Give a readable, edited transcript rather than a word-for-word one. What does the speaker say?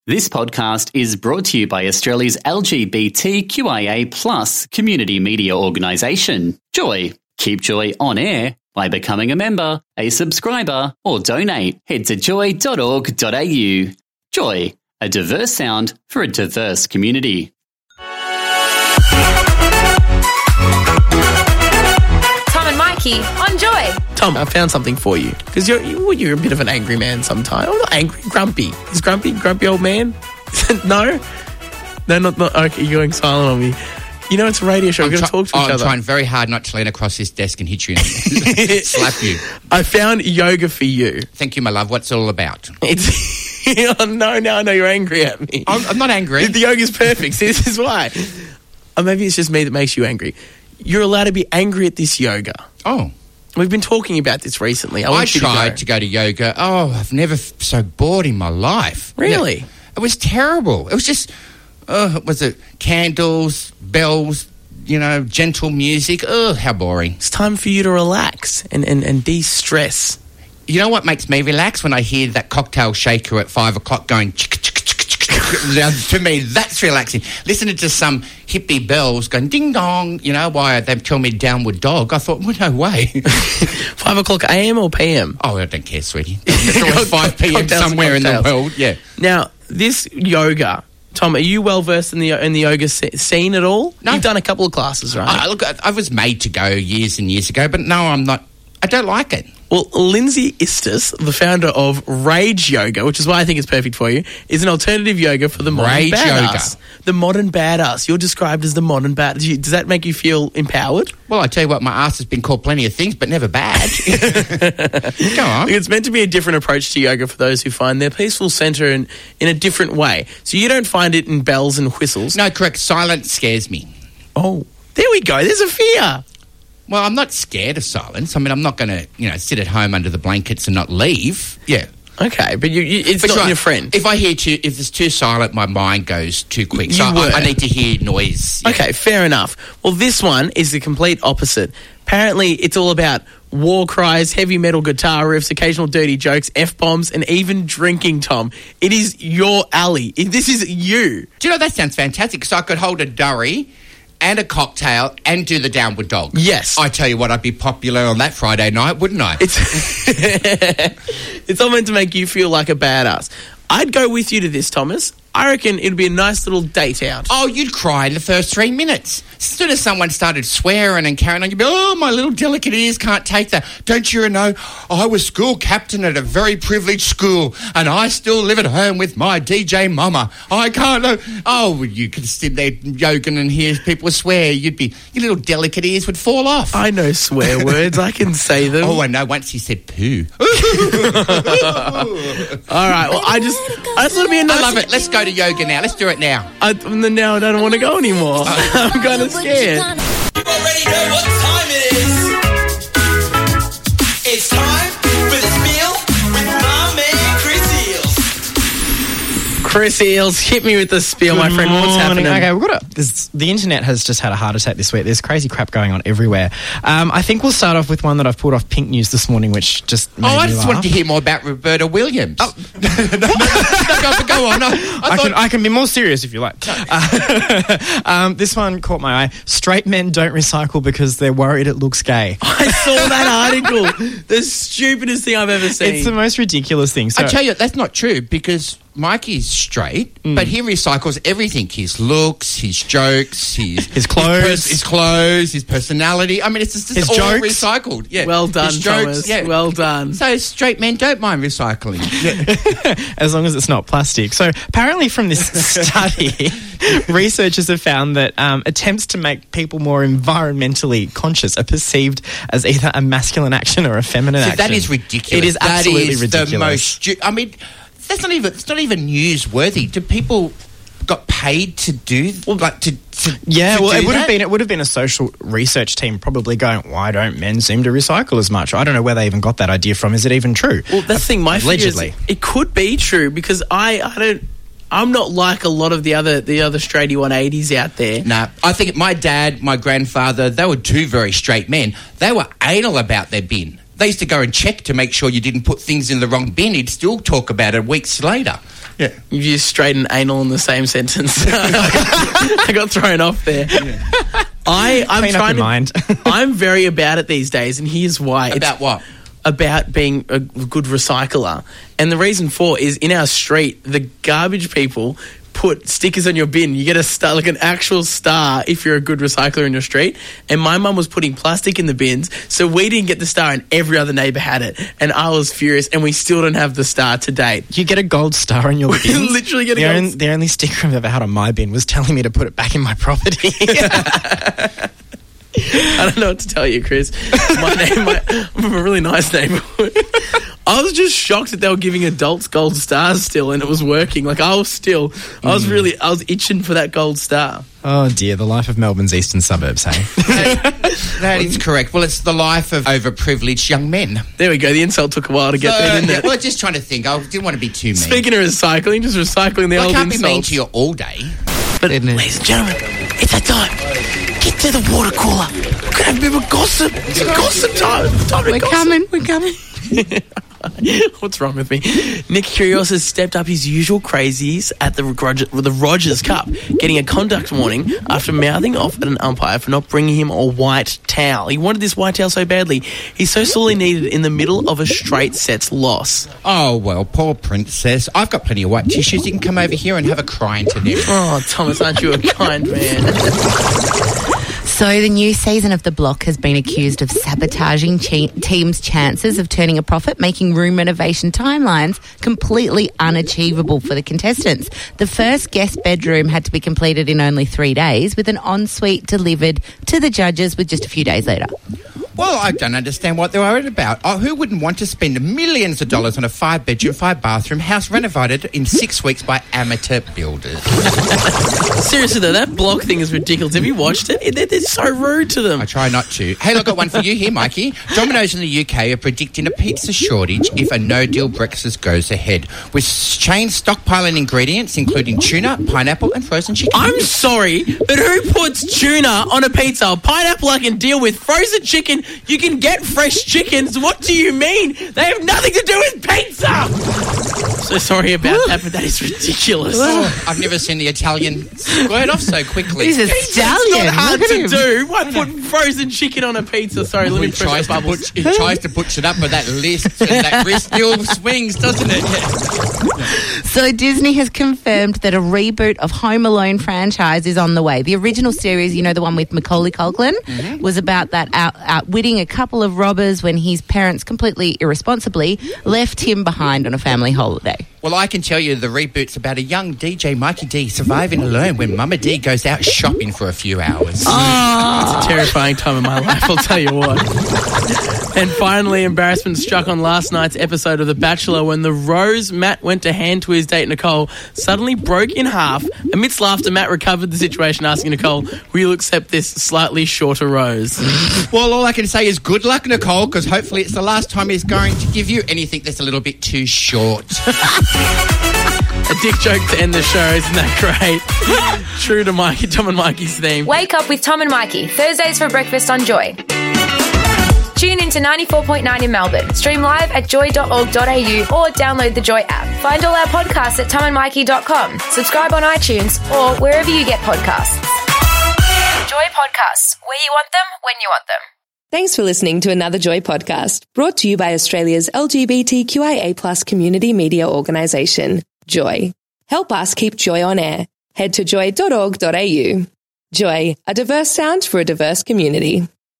This podcast is brought to you by Australia's LGBTQIA+ community media organisation, Joy. Keep Joy on air by becoming a member, a subscriber, or donate. Head to joy.org.au. Joy, a diverse sound for a diverse community. Tom and Mikey on Joy. Tom, I found something for you because you're a bit of an angry man sometimes. I'm not angry, grumpy. Is grumpy old man? No, not. Okay, you're going silent on me. You know, it's a radio show. We're going to talk to each other. I'm trying very hard not to lean across this desk and hit you and slap you. I found yoga for you. Thank you, my love. What's it all about? It's oh, no, now I know you're angry at me. I'm not angry. The yoga's perfect. See, this is why. Or maybe it's just me that makes you angry. You're allowed to be angry at this yoga. Oh. We've been talking about this recently. I tried to go to yoga. Oh, I've never so bored in my life. Really? Yeah. It was terrible. It was just, was it candles, bells, gentle music? Oh, how boring. It's time for you to relax and de-stress. You know what makes me relax? When I hear that cocktail shaker at 5 o'clock going to me, that's relaxing. Listening to some hippie bells going ding dong, why they tell me downward dog. I thought, well, no way. 5 o'clock AM or PM? Oh, I don't care, sweetie. It's always 5 PM somewhere in the world, yeah. Now, this yoga, Tom, are you well versed in the yoga scene at all? No. You've done a couple of classes, right? Look, I was made to go years and years ago, but no, I'm not. I don't like it. Well, Lindsay Istis, the founder of Rage Yoga, which is why I think it's perfect for you, is an alternative yoga for the modern Rage badass. Yoga. The modern badass. You're described as the modern badass. Does that make you feel empowered? Well, I tell you what, my ass has been called plenty of things, but never bad. Go on. It's meant to be a different approach to yoga for those who find their peaceful centre in a different way. So you don't find it in bells and whistles. No, correct. Silence scares me. Oh, there we go. There's a fear. Well, I'm not scared of silence. I mean, I'm not going to, sit at home under the blankets and not leave. Yeah. Okay, but it's not your friend. If it's too silent, my mind goes too quick. So I need to hear noise. Yeah. Okay, fair enough. Well, this one is the complete opposite. Apparently, it's all about war cries, heavy metal guitar riffs, occasional dirty jokes, F-bombs, and even drinking, Tom. It is your alley. This is you. Do you know, that sounds fantastic, because I could hold a durry and a cocktail and do the downward dog. Yes. I tell you what, I'd be popular on that Friday night, wouldn't I? It's all meant to make you feel like a badass. I'd go with you to this, Thomas. I reckon it'd be a nice little date out. Oh, you'd cry in the first 3 minutes. As soon as someone started swearing and carrying on, you'd be, oh, my little delicate ears can't take that. Don't you know, I was school captain at a very privileged school and I still live at home with my DJ mama. I can't know. Oh, you could sit there yoking and hear people swear. Your little delicate ears would fall off. I know swear words. I can say them. Oh, I know. Once he said poo. All right. Well, I just want to be a nice... I love it. Let's go to yoga now. Let's do it now. Now I don't want to go anymore. I'm kind of scared. You already know what time it is. It's time for the spiel with my man Chris Eels. Chris Eels, hit me with the spiel, my friend. What's happening? Okay, the internet has just had a heart attack this week. There's crazy crap going on everywhere. I think we'll start off with one that I've pulled off Pink News this morning, which just made me I just laugh. wanted to hear more about Roberta Williams. Oh. Go on. I can be more serious if you like. This one caught my eye. Straight men don't recycle because they're worried it looks gay. I saw that article. The stupidest thing I've ever seen. It's the most ridiculous thing. So, I tell you, that's not true because Mikey's straight, but he recycles everything. His looks, his jokes, his clothes. His clothes, his personality. I mean, it's just his all jokes. recycled. Yeah. Well done, his jokes, Thomas. yeah. Well done. So straight men don't mind recycling. As long as it's not plastic. So apparently from this study, researchers have found that attempts to make people more environmentally conscious are perceived as either a masculine action or a feminine action. That is ridiculous. It is absolutely ridiculous. The most it's not even newsworthy. Do people got paid to do it would have been a social research team probably going, why don't men seem to recycle as much? I don't know where they even got that idea from. Is it even true? Well, that's the thing. My figure is it could be true because I'm not like a lot of the other straighty 180s out there. Nah, I think my dad, my grandfather, they were two very straight men. They were anal about their bin. they used to go and check to make sure you didn't put things in the wrong bin. He'd still talk about it weeks later. Yeah. You've used straight and anal in the same sentence. I got thrown off there. Yeah. I'm Clean up your mind. I'm very about it these days, and here's why. About what? About being a good recycler. And the reason for is in our street, the garbage people put stickers on your bin. You get a star, like an actual star, if you're a good recycler in your street. And my mum was putting plastic in the bins, so we didn't get the star, and every other neighbour had it. And I was furious, and we still don't have the star to date. You get a gold star on your bin. Literally get a gold The only sticker I've ever had on my bin was telling me to put it back in my property. I don't know what to tell you, Chris. I'm a really nice neighbourhood. I was just shocked that they were giving adults gold stars still, and it was working. Like, I was itching for that gold star. Oh dear, the life of Melbourne's eastern suburbs, hey? That is correct. Well, it's the life of overprivileged young men. There we go. The insult took a while to get there, didn't it? Well, just trying to think. I didn't want to be too mean. Speaking of recycling, just recycling the old I can't insults. be mean to you all day. But, ladies and gentlemen, it's that time. Get to the water cooler. We're going to have a bit of gossip. It's gossip time. We're coming. What's wrong with me? Nick Kyrgios has stepped up his usual crazies at the Rogers Cup, getting a conduct warning after mouthing off at an umpire for not bringing him a white towel. He wanted this white towel so badly, he's so sorely needed in the middle of a straight sets loss. Oh, well, poor princess. I've got plenty of white tissues. You can come over here and have a cry into them. Oh, Thomas, aren't you a kind man? So the new season of The Block has been accused of sabotaging teams' chances of turning a profit, making room renovation timelines completely unachievable for the contestants. The first guest bedroom had to be completed in only 3 days, with an ensuite delivered to the judges with just a few days later. Well, I don't understand what they're worried about. Oh, who wouldn't want to spend millions of dollars on a 5-bedroom, 5-bathroom house renovated in 6 weeks by amateur builders? Seriously, though, that Block thing is ridiculous. Have you watched it? They're so rude to them. I try not to. Hey, look, I've got one for you here, Mikey. Domino's in the UK are predicting a pizza shortage if a no-deal Brexit goes ahead, with chains stockpiling ingredients including tuna, pineapple and frozen chicken. I'm sorry, but who puts tuna on a pizza? Pineapple I can deal with. Frozen chicken, you can get fresh chickens. What do you mean? They have nothing to do with pizza! So sorry about that, but that is ridiculous. Oh, I've never seen the Italian squirt off so quickly. He's a stallion. It's not hard to do. Why put frozen chicken on a pizza? Sorry, let me press the bubbles. He tries to butch it up, but that list and that wrist still swings, doesn't it? So Disney has confirmed that a reboot of Home Alone franchise is on the way. The original series, you know, the one with Macaulay Culkin, was about that outwitting a couple of robbers when his parents completely irresponsibly left him behind on a family holiday. Well, I can tell you the reboot's about a young DJ, Mikey D, surviving alone when Mama D goes out shopping for a few hours. Oh, it's a terrifying time in my life, I'll tell you what. And finally, embarrassment struck on last night's episode of The Bachelor when the rose Matt went to hand to his date Nicole suddenly broke in half. Amidst laughter, Matt recovered the situation, asking Nicole, will you accept this slightly shorter rose? Well, all I can say is good luck, Nicole, because hopefully it's the last time he's going to give you anything that's a little bit too short. A dick joke to end the show, isn't that great? True to Mikey, Tom and Mikey's theme. Wake up with Tom and Mikey, Thursdays for breakfast on Joy. Tune in to 94.9 in Melbourne. Stream live at joy.org.au or download the Joy app. Find all our podcasts at tomandmikey.com. Subscribe on iTunes or wherever you get podcasts. Joy Podcasts, where you want them, when you want them. Thanks for listening to another Joy podcast, brought to you by Australia's LGBTQIA+ community media organisation, Joy. Help us keep Joy on air. Head to joy.org.au. Joy, a diverse sound for a diverse community.